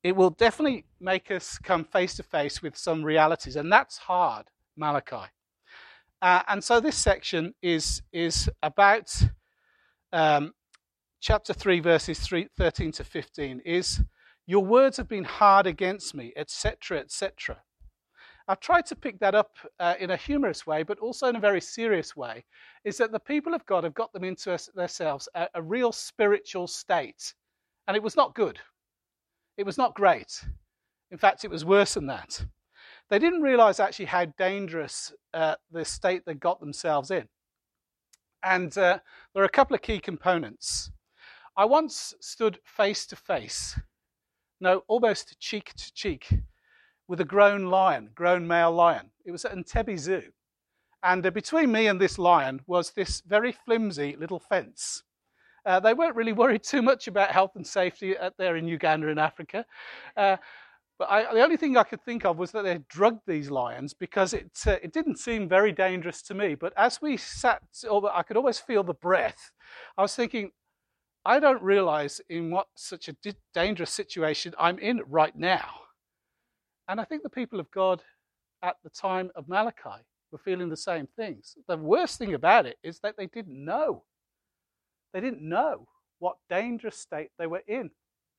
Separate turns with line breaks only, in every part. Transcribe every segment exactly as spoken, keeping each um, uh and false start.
it will definitely make us come face to face with some realities, and that's hard, Malachi. Uh, and so this section is, is about um, chapter three, verses three, thirteen to fifteen, is your words have been hard against me, et cetera, et cetera. I've tried to pick that up uh, in a humorous way, but also in a very serious way, is that the people of God have got them into themselves a, a real spiritual state. And it was not good. It was not great. In fact, it was worse than that. They didn't realize actually how dangerous uh, the state they got themselves in. And uh, there are a couple of key components. I once stood face to face, no, almost cheek to cheek, with a grown lion, grown male lion. It was at Entebbe Zoo. And uh, between me and this lion was this very flimsy little fence. Uh, they weren't really worried too much about health and safety out there in Uganda and Africa. Uh, but I, the only thing I could think of was that they drugged these lions, because it, uh, it didn't seem very dangerous to me. But as we sat, I could always feel the breath. I was thinking, I don't realize in what such a dangerous situation I'm in right now. And I think the people of God at the time of Malachi were feeling the same things. The worst thing about it is that they didn't know. They didn't know what dangerous state they were in.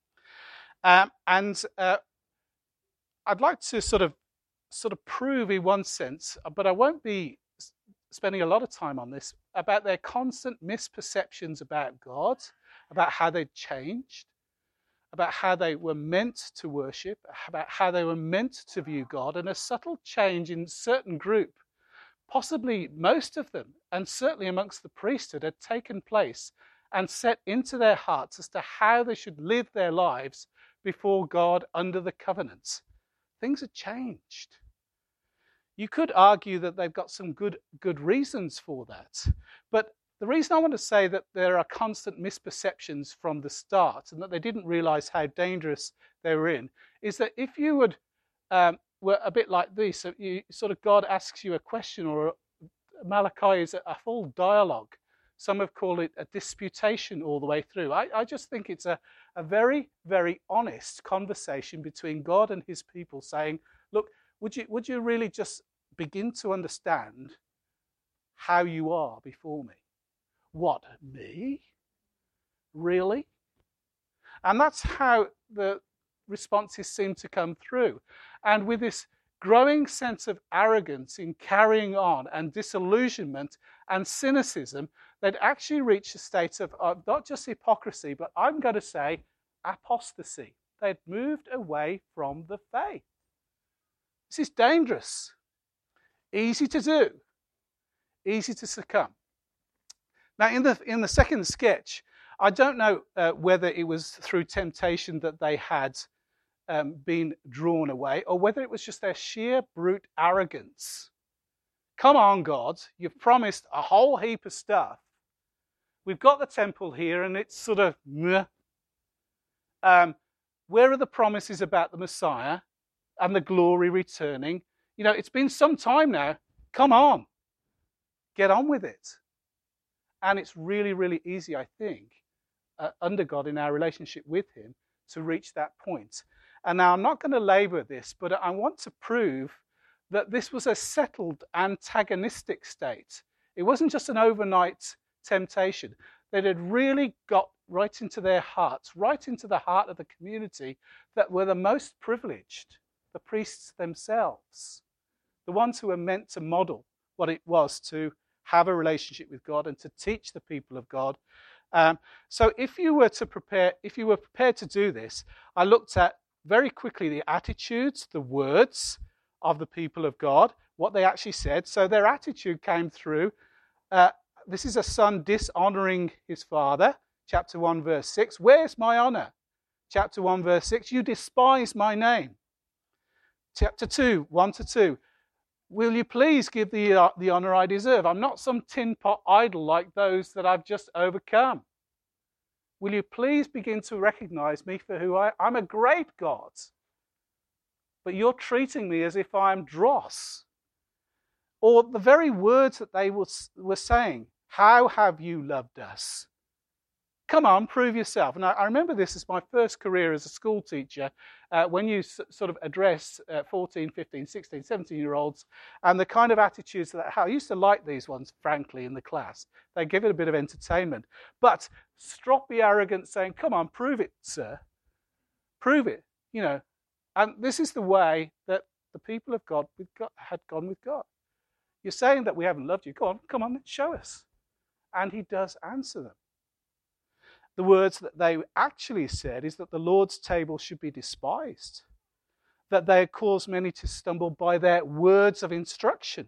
Um, and uh, I'd like to sort of, sort of prove in one sense, but I won't be spending a lot of time on this, about their constant misperceptions about God, about how they'd changed, about how they were meant to worship, about how they were meant to view God, and a subtle change in a certain group, possibly most of them, and certainly amongst the priesthood, had taken place and set into their hearts as to how they should live their lives before God under the covenant. Things had changed. You could argue that they've got some good, good reasons for that, but the reason I want to say that there are constant misperceptions from the start and that they didn't realize how dangerous they were in is that if you would um, were a bit like this, so you sort of God asks you a question, or Malachi is a, a full dialogue. Some have called it a disputation all the way through. I, I just think it's a, a very, very honest conversation between God and his people saying, look, would you, would you really just begin to understand how you are before me? What, me? Really? And that's how the responses seem to come through. And with this growing sense of arrogance in carrying on and disillusionment and cynicism, they'd actually reached a state of, of not just hypocrisy, but I'm going to say apostasy. They'd moved away from the faith. This is dangerous. Easy to do. Easy to succumb. Now, in the in the second sketch, I don't know uh, whether it was through temptation that they had um, been drawn away, or whether it was just their sheer brute arrogance. Come on, God, you've promised a whole heap of stuff. We've got the temple here, and it's sort of, meh. Um, where are the promises about the Messiah and the glory returning? You know, it's been some time now. Come on, get on with it. And it's really, really easy, I think, uh, under God in our relationship with him to reach that point. And now I'm not going to labor this, but I want to prove that this was a settled antagonistic state. It wasn't just an overnight temptation. That had really got right into their hearts, right into the heart of the community that were the most privileged, the priests themselves, the ones who were meant to model what it was to have a relationship with God and to teach the people of God. Um, so if you were to prepare, if you were prepared to do this, I looked at very quickly the attitudes, the words of the people of God, what they actually said. So their attitude came through. Uh, this is a son dishonoring his father, chapter one, verse six. Where's my honor? Chapter one, verse six. You despise my name. Chapter two, one to two. Will you please give the, uh, the honor I deserve? I'm not some tin pot idol like those that I've just overcome. Will you please begin to recognize me for who I am? I'm a great God. But you're treating me as if I'm dross. Or the very words that they was, were saying, how have you loved us? come on, prove yourself. And I, I remember this as my first career as a school teacher, uh, when you s- sort of address uh, fourteen, fifteen, sixteen, seventeen-year-olds, and the kind of attitudes that I used to like these ones, frankly, in the class. They give it a bit of entertainment. But stroppy arrogance saying, come on, prove it, sir. Prove it, you know. And this is the way that the people of God, with God had gone with God. You're saying that we haven't loved you. Go on, come on, show us. And he does answer them. The words that they actually said is that the Lord's table should be despised, that they had caused many to stumble by their words of instruction.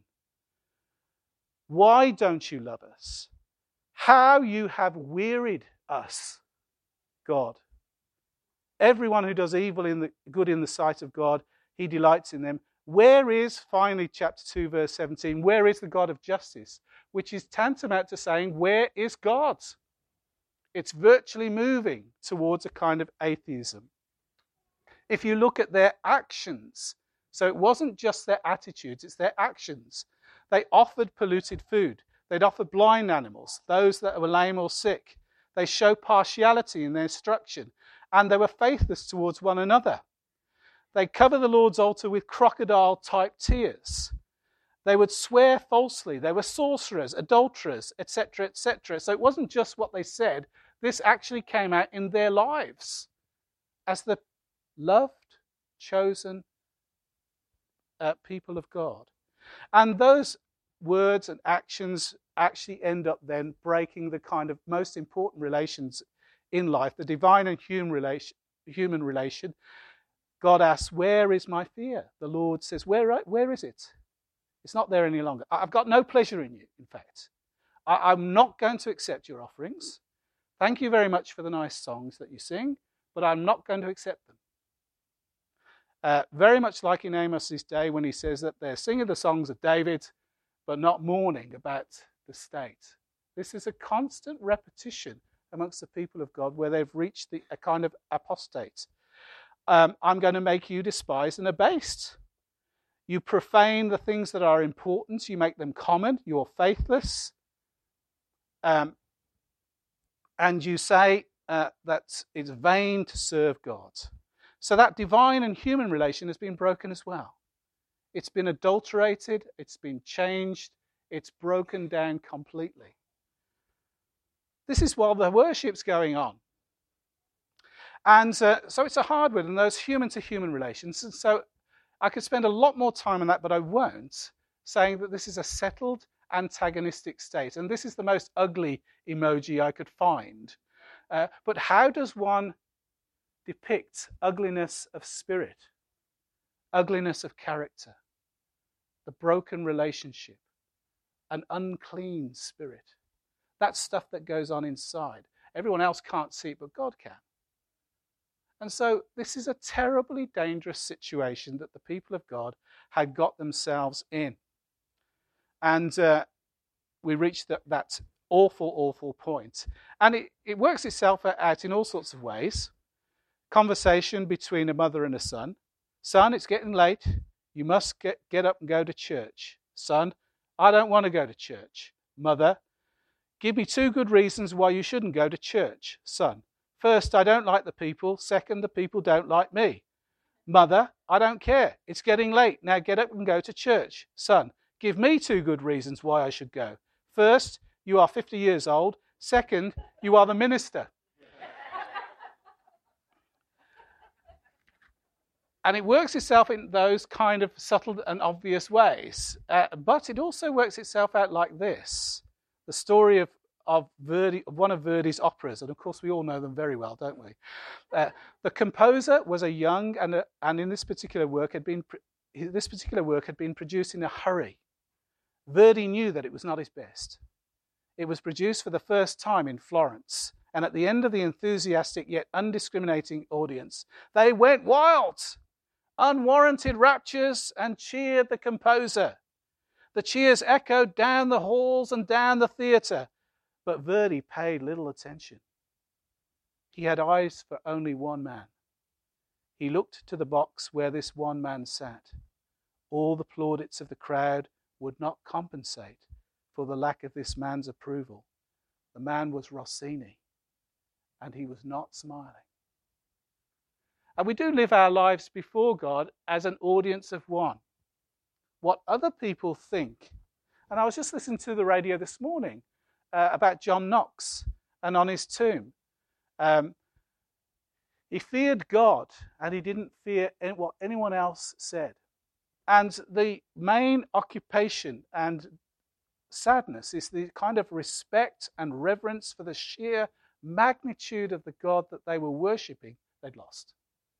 Why don't you love us? How you have wearied us, God. Everyone who does evil in the good in the sight of God, he delights in them. Where is, finally, chapter two, verse seventeen, where is the God of justice? Which is tantamount to saying, where is God? It's virtually moving towards a kind of atheism. If you look at their actions, so it wasn't just their attitudes, it's their actions. They offered polluted food. They'd offer blind animals, those that were lame or sick. They show partiality in their instruction, and they were faithless towards one another. They cover the Lord's altar with crocodile-type tears. They would swear falsely. They were sorcerers, adulterers, et cetera, et cetera. So it wasn't just what they said. This actually came out in their lives as the loved, chosen uh, people of God. And those words and actions actually end up then breaking the kind of most important relations in life, the divine and human relation. Human relation. God asks, where is my fear? The Lord says, where, where is it? It's not there any longer. I've got no pleasure in you, in fact. I, I'm not going to accept your offerings. Thank you very much for the nice songs that you sing, but I'm not going to accept them. Uh, very much like in Amos's day when he says that they're singing the songs of David, but not mourning about the state. This is a constant repetition amongst the people of God where they've reached the, a kind of apostate. Um, I'm going to make you despised and abased. You profane the things that are important. You make them common. You're faithless. Um, and you say uh, that it's vain to serve God. So that divine and human relation has been broken as well. It's been adulterated. It's been changed. It's broken down completely. This is while the worship's going on. And uh, so it's a hard word, and those human-to-human relations. And so I could spend a lot more time on that, but I won't, saying that this is a settled antagonistic state. And this is the most ugly emoji I could find. Uh, but how does one depict ugliness of spirit, ugliness of character, the broken relationship, an unclean spirit? That's stuff that goes on inside. Everyone else can't see it, but God can. And so this is a terribly dangerous situation that the people of God had got themselves in. And uh, we reached that, that awful, awful point. And it, it works itself out in all sorts of ways. Conversation between a mother and a son. Son, it's getting late. You must get, get up and go to church. Son, I don't want to go to church. Mother, give me two good reasons why you shouldn't go to church. Son, first, I don't like the people. Second, the people don't like me. Mother, I don't care. It's getting late. Now get up and go to church. Son, give me two good reasons why I should go. First, you are fifty years old. Second, you are the minister. And it works itself in those kind of subtle and obvious ways. Uh, but it also works itself out like this. The story of Of, Verdi, of one of Verdi's operas, and of course we all know them very well, don't we? Uh, the composer was a young, and a, and in this particular work had been this particular work had been produced in a hurry. Verdi knew that it was not his best. It was produced for the first time in Florence, and at the end of the enthusiastic yet undiscriminating audience, they went wild, unwarranted raptures, and cheered the composer. The cheers echoed down the halls and down the theatre. But Verdi paid little attention. He had eyes for only one man. He looked to the box where this one man sat. All the plaudits of the crowd would not compensate for the lack of this man's approval. The man was Rossini. and he was not smiling. And we do live our lives before God as an audience of one. What other people think. And I was just listening to the radio this morning uh, about John Knox and on his tomb. Um, he feared God and he didn't fear what anyone else said. And the main occupation and sadness is the kind of respect and reverence for the sheer magnitude of the God that they were worshipping they'd lost.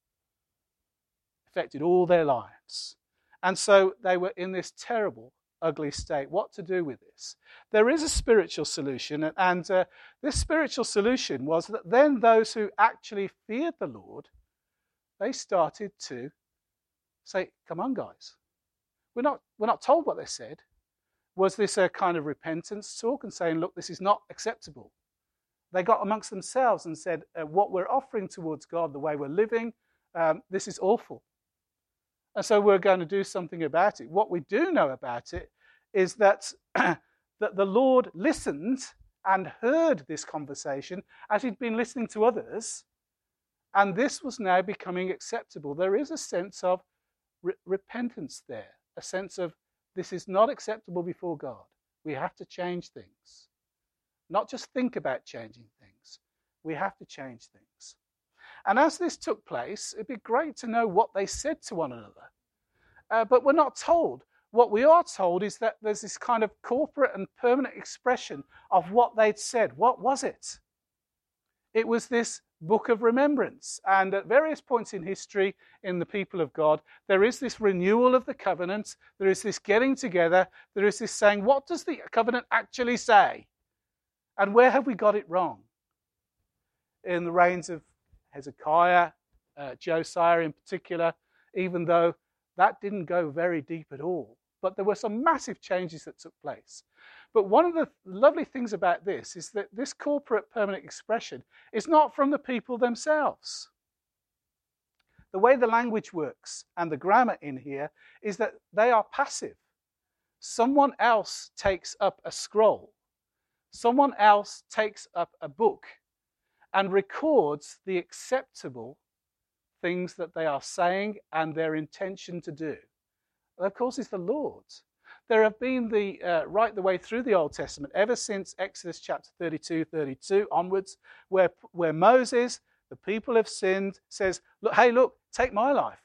Affected all their lives. And so they were in this terrible, ugly state. What to do with this? There is a spiritual solution, and, and uh, this spiritual solution was that then those who actually feared the Lord, they started to say, come on, guys. We're not, we're not told what they said. Was this a kind of repentance talk and saying, look, this is not acceptable? They got amongst themselves and said, uh, what we're offering towards God, the way we're living, um, this is awful. And so we're going to do something about it. What we do know about it is that, that the Lord listened and heard this conversation as he'd been listening to others, and this was now becoming acceptable. There is a sense of re- repentance there, a sense of this is not acceptable before God. We have to change things. Not just think about changing things. We have to change things. And as this took place, it'd be great to know what they said to one another. Uh, but we're not told. What we are told is that there's this kind of corporate and permanent expression of what they'd said. What was it? It was this book of remembrance. And at various points in history, in the people of God, there is this renewal of the covenant. There is this getting together. There is this saying, what does the covenant actually say? And where have we got it wrong? In the reigns of Hezekiah, uh, Josiah in particular, even though that didn't go very deep at all. But there were some massive changes that took place. But one of the lovely things about this is that this corporate permanent expression is not from the people themselves. The way the language works and the grammar in here is that they are passive. Someone else takes up a scroll. Someone else takes up a book and records the acceptable things that they are saying and their intention to do. And of course, it's the Lord's. There have been the uh, right the way through the Old Testament, ever since Exodus chapter thirty-two, thirty-two onwards, where, where Moses, the people have sinned, says, look, hey, look, take my life.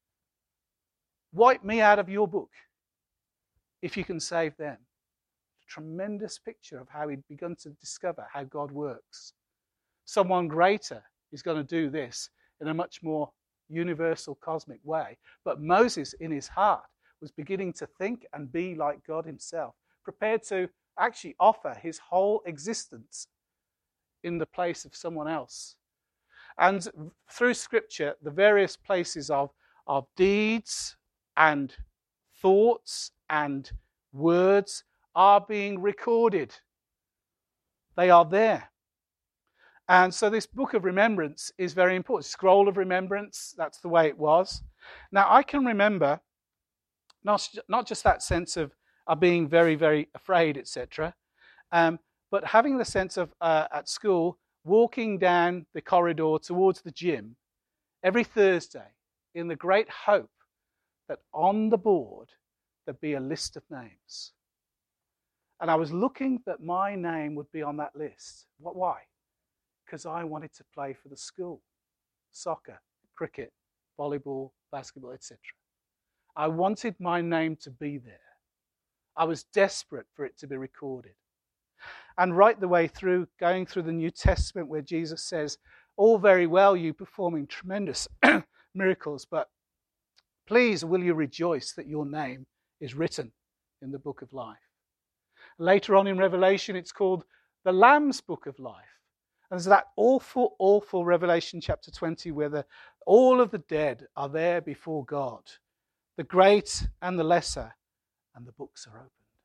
Wipe me out of your book if you can save them. Tremendous picture of how he'd begun to discover how God works. Someone greater is going to do this in a much more universal, cosmic way. But Moses, in his heart, was beginning to think and be like God himself, prepared to actually offer his whole existence in the place of someone else. And through Scripture, the various places of, of deeds and thoughts and words are being recorded. They are there. And so this book of remembrance is very important. Scroll of remembrance, that's the way it was. Now, I can remember not, not just that sense of, of being very, very afraid, et cetera, um, but having the sense of, uh, at school, walking down the corridor towards the gym every Thursday in the great hope that on the board there'd be a list of names. And I was looking that my name would be on that list. What? Why? Because I wanted to play for the school. Soccer, cricket, volleyball, basketball, et cetera. I wanted my name to be there. I was desperate for it to be recorded. And right the way through, going through the New Testament where Jesus says, all very well you performing tremendous miracles, but please will you rejoice that your name is written in the book of life. Later on in Revelation, it's called the Lamb's Book of Life. And there's that awful, awful Revelation chapter twenty where the, all of the dead are there before God, the great and the lesser, and the books are opened.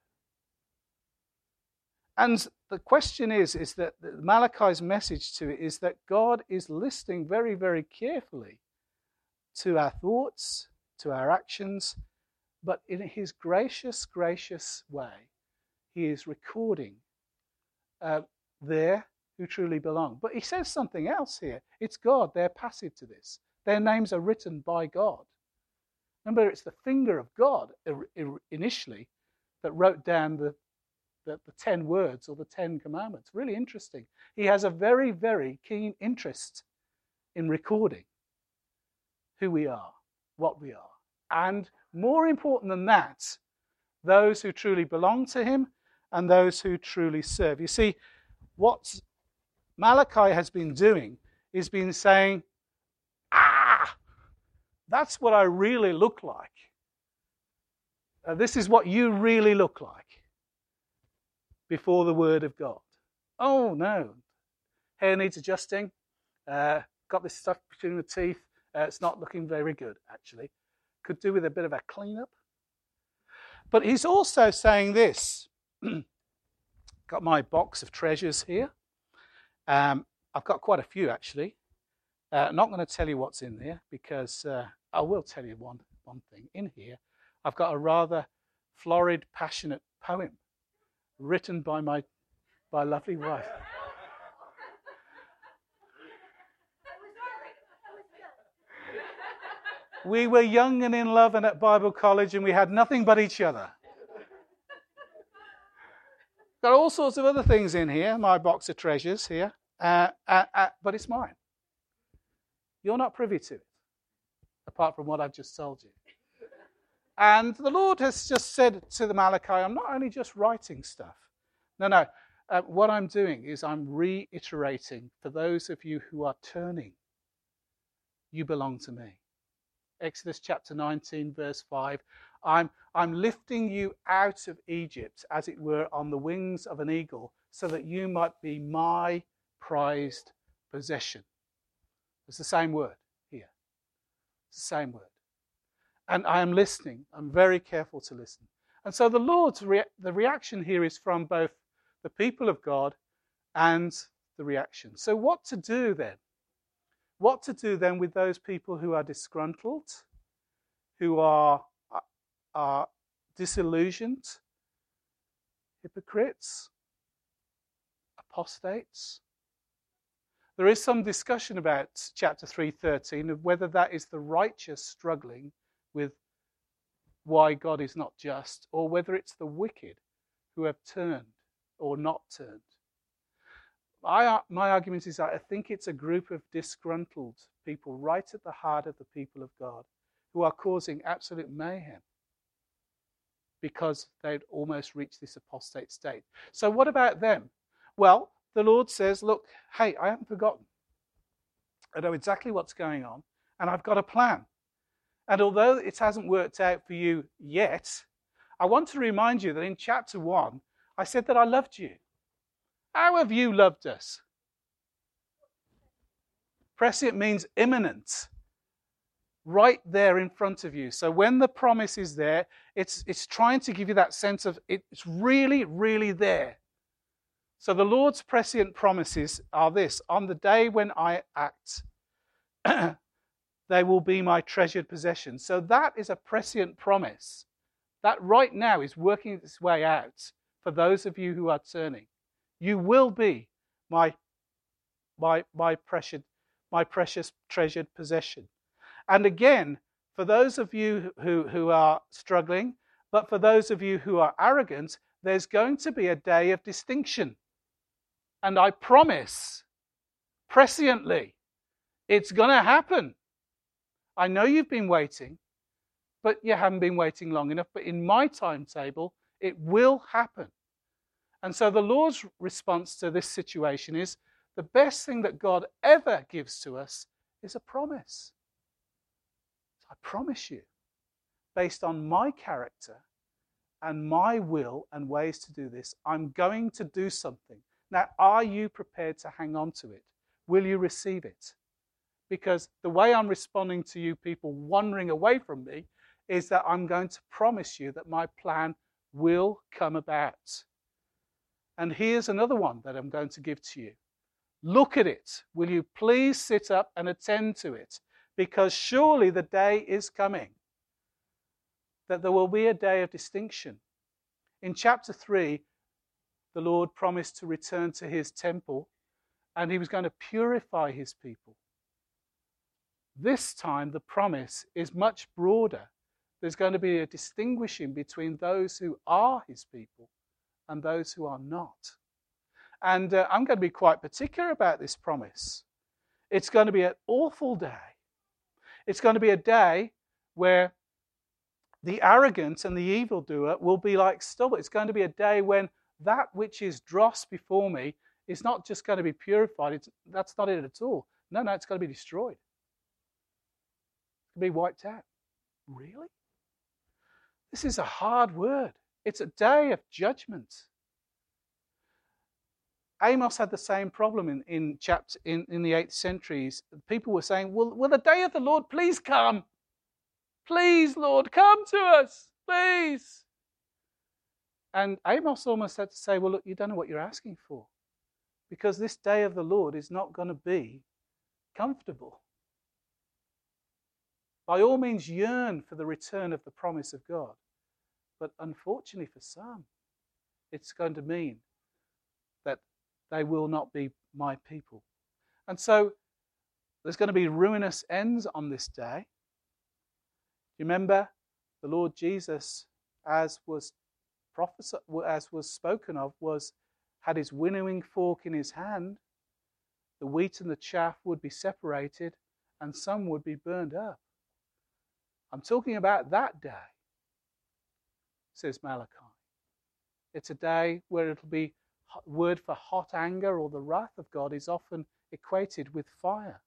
And the question is, is that Malachi's message to it is that God is listening very, very carefully to our thoughts, to our actions, but in his gracious, gracious way, he is recording uh, there who truly belong. But he says something else here. It's God. They're passive to this. Their names are written by God. Remember, it's the finger of God initially that wrote down the, the, the ten words or the Ten Commandments. Really interesting. He has a very, very keen interest in recording who we are, what we are. And more important than that, those who truly belong to him and those who truly serve. You see, what Malachi has been doing is been saying, ah, that's what I really look like. Uh, this is what you really look like before the word of God. Oh, no. Hair needs adjusting. Uh, got this stuff between the teeth. Uh, it's not looking very good, actually. Could do with a bit of a clean-up. But he's also saying this. Got my box of treasures here. Um, I've got quite a few, actually. Uh, not going to tell you what's in there because uh, I will tell you one, one thing. In here, I've got a rather florid, passionate poem written by my, my lovely wife. We were young and in love and at Bible college, and we had nothing but each other. Got all sorts of other things in here, my box of treasures here, uh, uh, uh, but it's mine. You're not privy to it, apart from what I've just told you. And the Lord has just said to the Malachi, I'm not only just writing stuff. No, no. Uh, what I'm doing is I'm reiterating for those of you who are turning, you belong to me. Exodus chapter nineteen, verse five. I'm, I'm lifting you out of Egypt, as it were, on the wings of an eagle, so that you might be my prized possession. It's the same word here. It's the same word. And I am listening. I'm very careful to listen. And so the Lord's rea- the reaction here is from both the people of God and the reaction. So what to do then? What to do then with those people who are disgruntled, who are, are disillusioned, hypocrites, apostates? There is some discussion about chapter three thirteen of whether that is the righteous struggling with why God is not just, or whether it's the wicked who have turned or not turned. I, my argument is that I think it's a group of disgruntled people right at the heart of the people of God who are causing absolute mayhem because they'd almost reached this apostate state. So what about them? Well, the Lord says, look, hey, I haven't forgotten. I know exactly what's going on, and I've got a plan. And although it hasn't worked out for you yet, I want to remind you that in chapter one, I said that I loved you. How have you loved us? Prescient means imminent, right there in front of you. So when the promise is there, it's, it's trying to give you that sense of it's really, really there. So the Lord's prescient promises are this: on the day when I act, they will be my treasured possession. So that is a prescient promise. That right now is working its way out for those of you who are turning. You will be my, my, my, precious, my precious treasured possession. And again, for those of you who, who are struggling, but for those of you who are arrogant, there's going to be a day of distinction. And I promise, presciently, it's going to happen. I know you've been waiting, but you haven't been waiting long enough. But in my timetable, it will happen. And so the Lord's response to this situation is the best thing that God ever gives to us is a promise. I promise you, based on my character and my will and ways to do this, I'm going to do something. Now, are you prepared to hang on to it? Will you receive it? Because the way I'm responding to you people wandering away from me is that I'm going to promise you that my plan will come about. And here's another one that I'm going to give to you. Look at it. Will you please sit up and attend to it? Because surely the day is coming that there will be a day of distinction. In chapter three, the Lord promised to return to his temple and he was going to purify his people. This time, the promise is much broader. There's going to be a distinguishing between those who are his people and those who are not. And uh, I'm going to be quite particular about this promise. It's going to be an awful day. It's going to be a day where the arrogant and the evildoer will be like stubble. It's going to be a day when that which is dross before me is not just going to be purified. It's, that's not it at all. No, no, it's going to be destroyed. It's going to be wiped out. Really? This is a hard word. It's a day of judgment. Amos had the same problem in, in, chapter, in, in the eighth centuries. People were saying, will, will the day of the Lord please come? Please, Lord, come to us, please. And Amos almost had to say, well, look, you don't know what you're asking for. Because this day of the Lord is not going to be comfortable. By all means, yearn for the return of the promise of God. But unfortunately for some, it's going to mean that they will not be my people. And so there's going to be ruinous ends on this day. Remember, the Lord Jesus, as was prophesied, as was spoken of, was had his winnowing fork in his hand. The wheat and the chaff would be separated, and some would be burned up. I'm talking about that day, says Malachi. It's a day where it'll be, word for hot anger or the wrath of God is often equated with fire.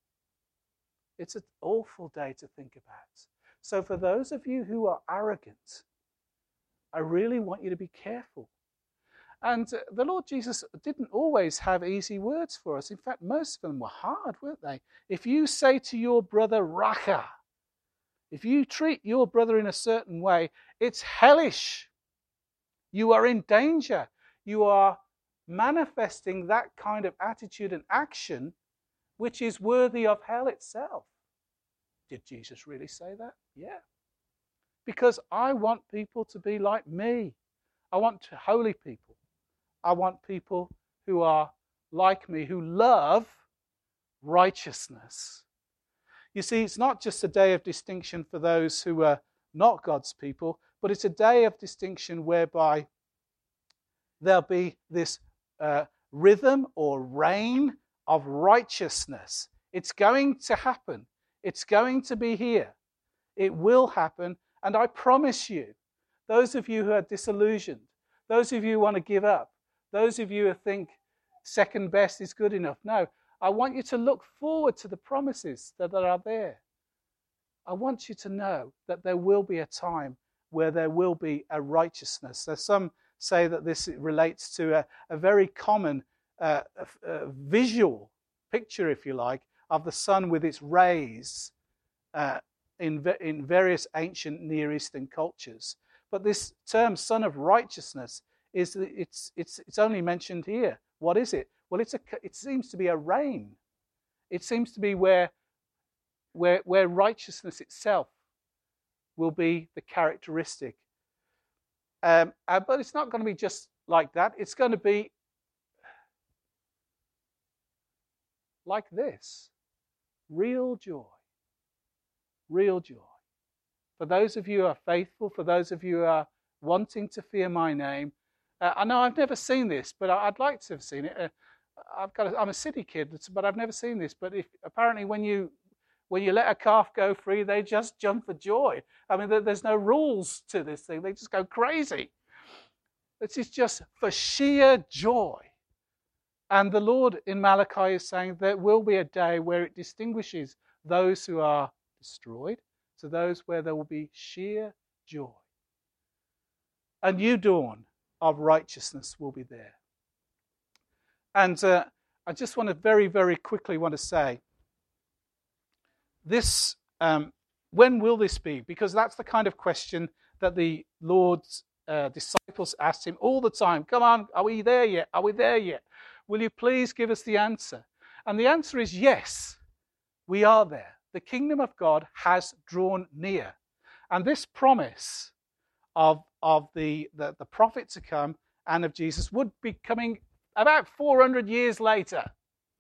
It's an awful day to think about. So for those of you who are arrogant, I really want you to be careful. And uh, the Lord Jesus didn't always have easy words for us. In fact, most of them were hard, weren't they? If you say to your brother, Racha, if you treat your brother in a certain way, it's hellish. You are in danger. You are manifesting that kind of attitude and action which is worthy of hell itself. Did Jesus really say that? Yeah. Because I want people to be like me. I want holy people. I want people who are like me, who love righteousness. You see, it's not just a day of distinction for those who are not God's people, but it's a day of distinction whereby there'll be this uh, rhythm or reign of righteousness. It's going to happen. It's going to be here. It will happen. And I promise you, those of you who are disillusioned, those of you who want to give up, those of you who think second best is good enough, no, I want you to look forward to the promises that are there. I want you to know that there will be a time where there will be a righteousness. There's some say that this relates to a, a very common uh, uh, visual picture, if you like, of the sun with its rays uh, in, in various ancient Near Eastern cultures. But this term, son of righteousness, is it's it's it's only mentioned here. What is it? Well, it's a it seems to be a reign. It seems to be where where where righteousness itself will be the characteristic. Um, uh, but it's not going to be just like that. It's going to be like this. Real joy. Real joy. For those of you who are faithful, for those of you who are wanting to fear my name, uh, I know I've never seen this, but I'd like to have seen it. Uh, I've got a, I'm a city kid, but I've never seen this. But if apparently when you when you let a calf go free, they just jump for joy. I mean, there's no rules to this thing. They just go crazy. This is just for sheer joy. And the Lord in Malachi is saying there will be a day where it distinguishes those who are destroyed to those where there will be sheer joy. A new dawn of righteousness will be there. And uh, I just want to very, very quickly want to say, this, um, when will this be? Because that's the kind of question that the Lord's uh, disciples asked him all the time. Come on, are we there yet? Are we there yet? Will you please give us the answer? And the answer is yes, we are there. The kingdom of God has drawn near. And this promise of, of the, the, the prophet to come and of Jesus would be coming about four hundred years later.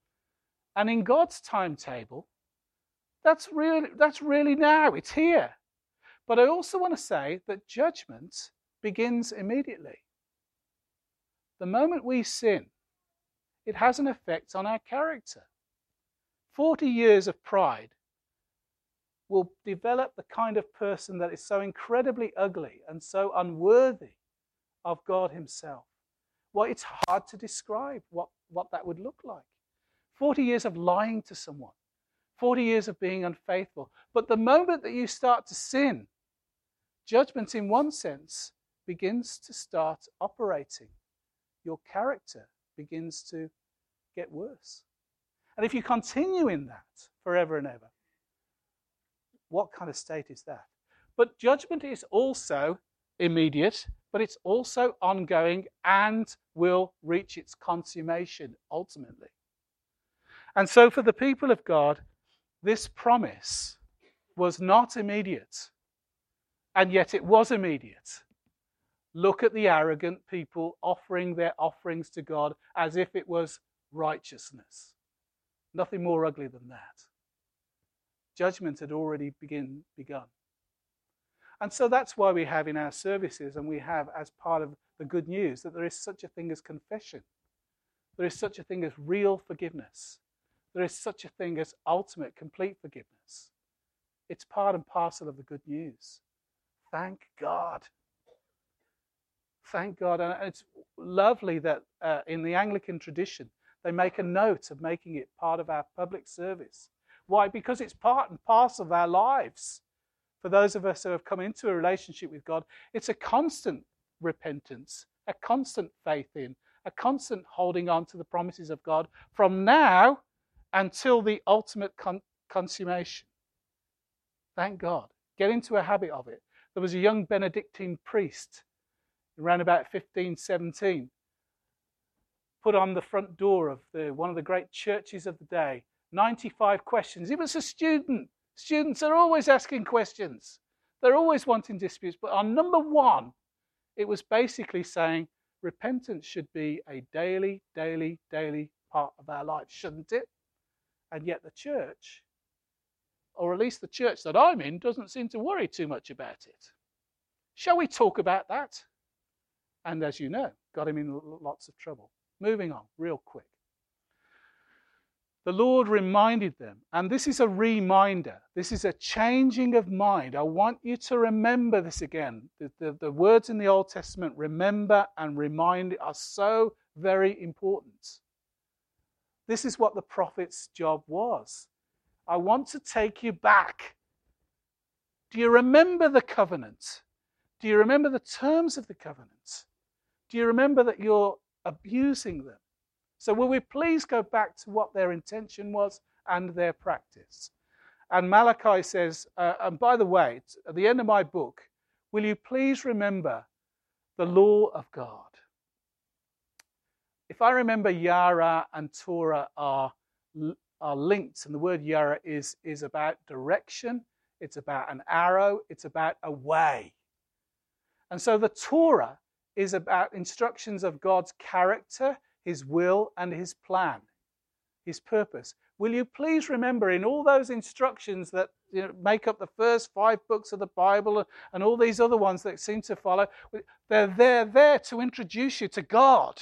And in God's timetable, that's really, that's really now. It's here. But I also want to say that judgment begins immediately. The moment we sin, it has an effect on our character. Forty years of pride will develop the kind of person that is so incredibly ugly and so unworthy of God himself. Well, it's hard to describe what, what that would look like. Forty years of lying to someone. Forty years of being unfaithful. But the moment that you start to sin, judgment in one sense begins to start operating. Your character begins to get worse. And if you continue in that forever and ever, what kind of state is that? But judgment is also immediate, but it's also ongoing and will reach its consummation ultimately. And so for the people of God, this promise was not immediate, and yet it was immediate. Look at the arrogant people offering their offerings to God as if it was righteousness. Nothing more ugly than that. Judgment had already begin, begun. And so that's why we have in our services, and we have as part of the good news, that there is such a thing as confession. There is such a thing as real forgiveness. There is such a thing as ultimate, complete forgiveness. It's part and parcel of the good news. Thank God. Thank God. And it's lovely that uh, in the Anglican tradition, they make a note of making it part of our public service. Why? Because it's part and parcel of our lives. For those of us who have come into a relationship with God, it's a constant repentance, a constant faith in, a constant holding on to the promises of God from now until the ultimate con- consummation. Thank God. Get into a habit of it. There was a young Benedictine priest around about fifteen seventeen, put on the front door of the, one of the great churches of the day, ninety-five questions. He was a student. Students are always asking questions. They're always wanting disputes. But on number one, it was basically saying repentance should be a daily, daily, daily part of our lives, shouldn't it? And yet the church, or at least the church that I'm in, doesn't seem to worry too much about it. Shall we talk about that? And as you know, got him in lots of trouble. Moving on, real quick. The Lord reminded them, and this is a reminder. This is a changing of mind. I want you to remember this again. The, the, the words in the Old Testament, remember and remind, are so very important. This is what the prophet's job was. I want to take you back. Do you remember the covenant? Do you remember the terms of the covenant? Do you remember that you're abusing them? So will we please go back to what their intention was and their practice? And Malachi says, uh, and by the way, at the end of my book, will you please remember the law of God? If I remember, Yara and Torah are, are linked, and the word Yara is, is about direction, it's about an arrow, it's about a way. And so the Torah is about instructions of God's character, his will, and his plan, his purpose. Will you please remember in all those instructions that, you know, make up the first five books of the Bible and all these other ones that seem to follow, they're there, there to introduce you to God.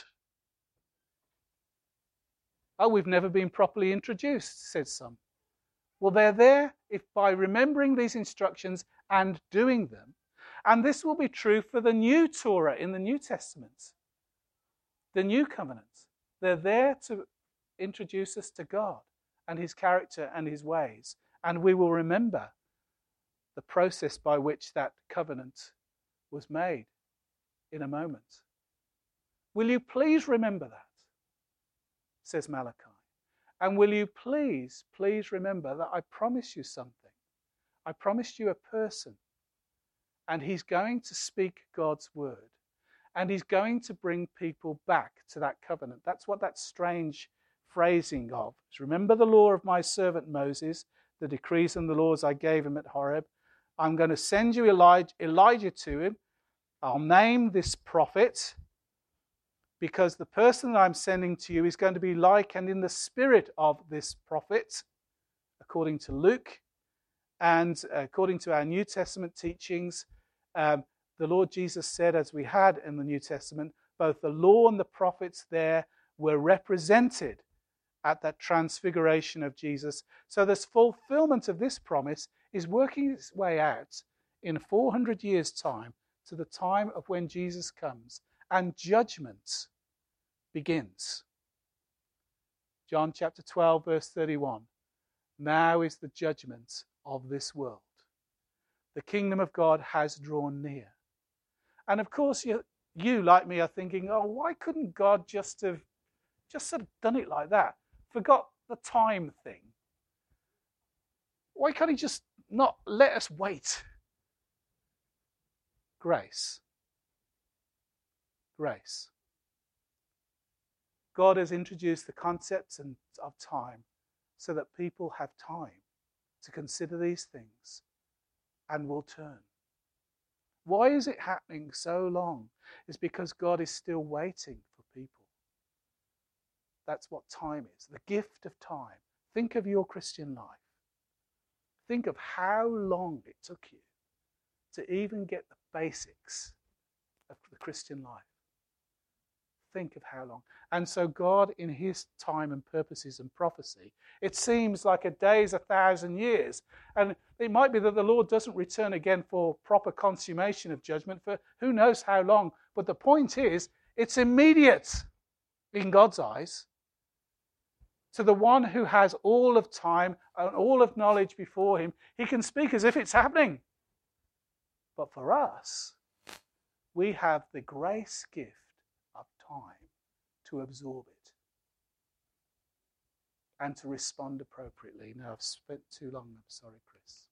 Oh, we've never been properly introduced, said some. Well, they're there if by remembering these instructions and doing them. And this will be true for the new Torah in the New Testament, the new covenant. They're there to introduce us to God and his character and his ways. And we will remember the process by which that covenant was made in a moment. Will you please remember that? Says Malachi. And will you please, please remember that I promised you something. I promised you a person. And he's going to speak God's word. And he's going to bring people back to that covenant. That's what that strange phrasing of is. Remember the law of my servant Moses, the decrees and the laws I gave him at Horeb. I'm going to send you Elijah, Elijah to him. I'll name this prophet. because the person that I'm sending to you is going to be like and in the spirit of this prophet, according to Luke, and according to our New Testament teachings. Um, the Lord Jesus said, as we had in the New Testament, both the law and the prophets there were represented at that transfiguration of Jesus. So this fulfillment of this promise is working its way out in four hundred years' time to the time of when Jesus comes and judgment begins. John chapter twelve, verse thirty-one. Now is the judgment of this world. The kingdom of God has drawn near. And of course, you, you like me, are thinking, oh, why couldn't God just have just sort of done it like that? Forgot the time thing. Why can't he just not let us wait? Grace. Grace. God has introduced the concepts of time so that people have time to consider these things and will turn. Why is it happening so long? It's because God is still waiting for people. That's what time is, the gift of time. Think of your Christian life. Think of how long it took you to even get the basics of the Christian life. Think of how long. And so God, in his time and purposes and prophecy, it seems like a day is a thousand years. And it might be that the Lord doesn't return again for proper consummation of judgment for who knows how long. But the point is, it's immediate in God's eyes. To the one who has all of time and all of knowledge before him, he can speak as if it's happening. But for us, we have the grace gift of time to absorb it and to respond appropriately. Now, I've spent too long. I'm sorry, Chris.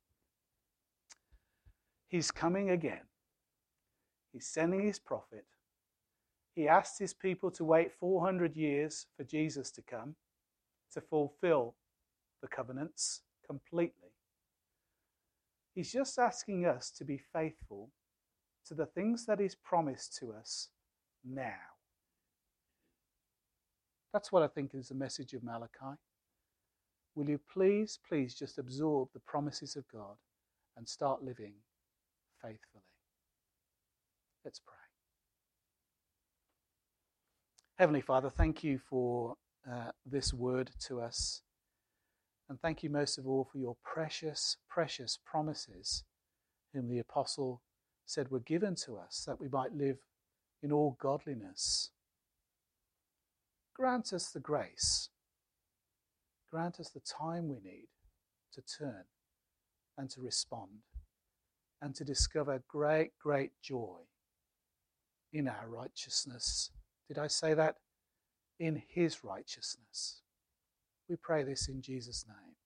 He's coming again. He's sending his prophet. He asked his people to wait four hundred years for Jesus to come, to fulfill the covenants completely. He's just asking us to be faithful to the things that he's promised to us now. That's what I think is the message of Malachi. Will you please, please just absorb the promises of God and start living faithfully? Let's pray. Heavenly Father, thank you for uh, this word to us. And thank you most of all for your precious, precious promises, whom the apostle said were given to us, that we might live in all godliness. Grant us the grace. Grant us the time we need to turn and to respond and to discover great, great joy in our righteousness. Did I say that? In his righteousness. We pray this in Jesus' name.